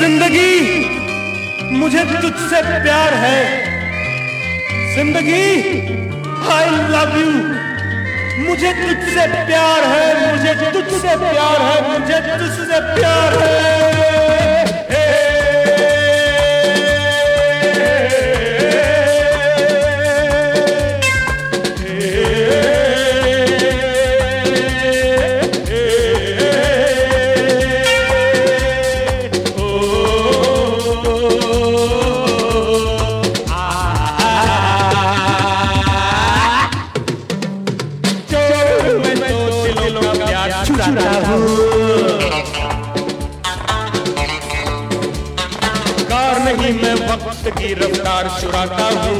जिंदगी मुझे तुझसे प्यार है, जिंदगी आई लव यू। मुझे तुझसे प्यार है, मुझे तुझसे प्यार है, मुझे तुझसे प्यार है। कार नहीं मैं वक्त की रफ्तार चुराता हूँ।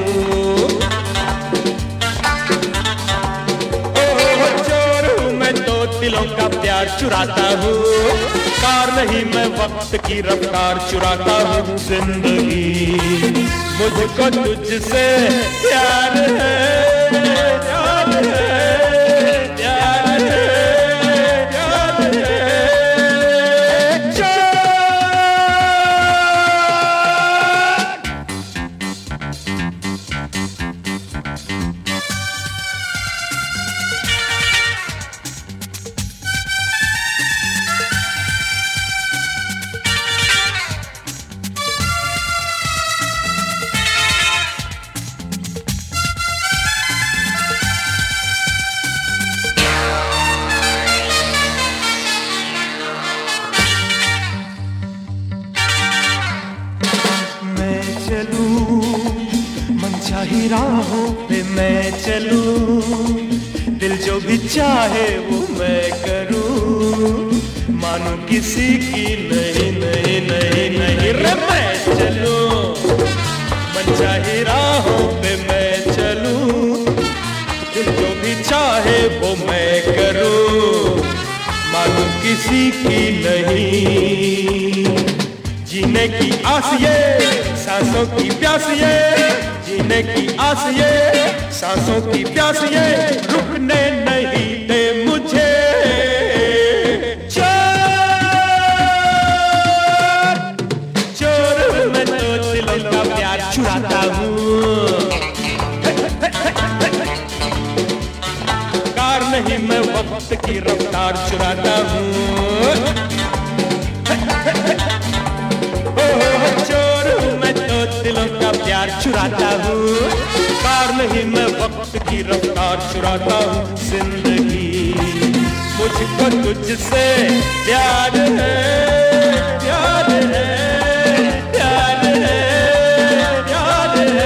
चोर हूँ मैं तो दिलों का प्यार चुराता हूँ। कार नहीं मैं वक्त की रफ्तार चुराता हूँ। जिंदगी मुझको तुझसे प्यार है, प्यार है। मनचाही राहों पे मैं चलूं, दिल जो भी चाहे वो मैं करूं। मानो किसी की नहीं नहीं नहीं नहीं रे मैं चलूं, मनचाही राहों पे मैं चलूं, दिल जो भी चाहे वो मैं करूं। मानो किसी की नहीं। जीने की आस ये, सांसों की प्यास ये, जीने की आस ये, सांसों की प्यास ये, रुकने नहीं दे मुझे। चोर मैं तो दिलों का प्यार चुराता हूँ। कार नहीं मैं वक्त की रफ्तार चुराता हूँ। चोर हूँ मैं तो दिलों का प्यार चुराता हूँ। कार नहीं मैं वक्त की रफ्तार चुराता हूँ। जिंदगी मुझको तुझसे प्यार है, प्यार है, प्यार है, प्यार है।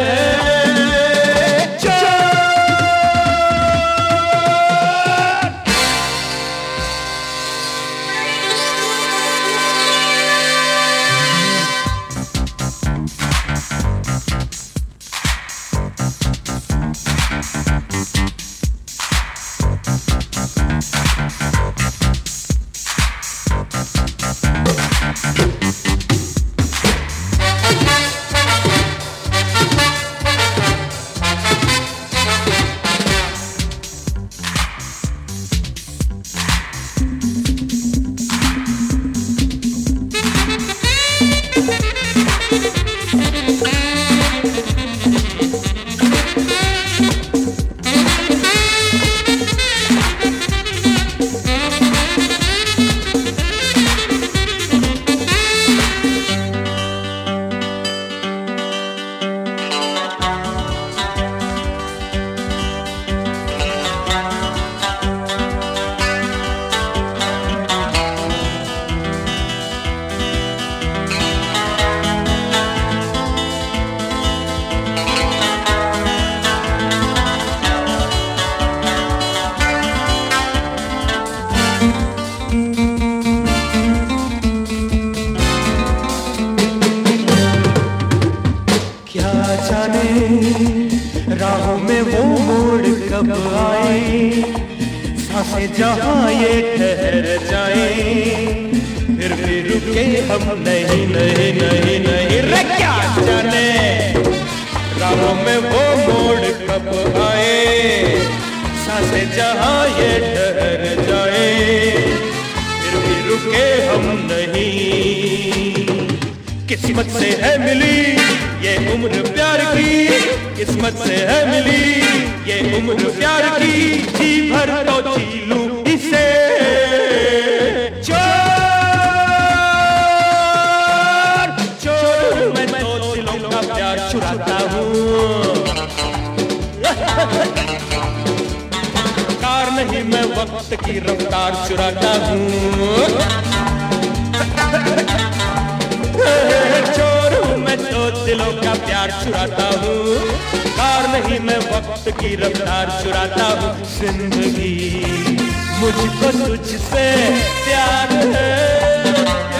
राहों में वो मोड़ कब आए, सांसें जहाँ ये ठहर जाए, फिर भी रुके हम नहीं नहीं नहीं नहीं रे क्या जाने। राहों में वो मोड़ कब आए, सांसें जहाँ ये ठहर जाए, फिर भी रुके हम नहीं। किस्मत से है मिली ये उम्र प्यार की, किस्मत से है मिली ये उम्र प्यार की, जी भर तो जी लूं इसे। चोर चोर मैं तो दिलों का प्यार चुराता हूँ, कार नहीं मैं वक्त की रफ्तार चुराता हूँ। चोर हूँ मैं तो दिलों का प्यार चुराता हूँ, कार नहीं मैं वक्त की रफ्तार चुराता हूँ। जिंदगी मुझको तुझसे प्यार है।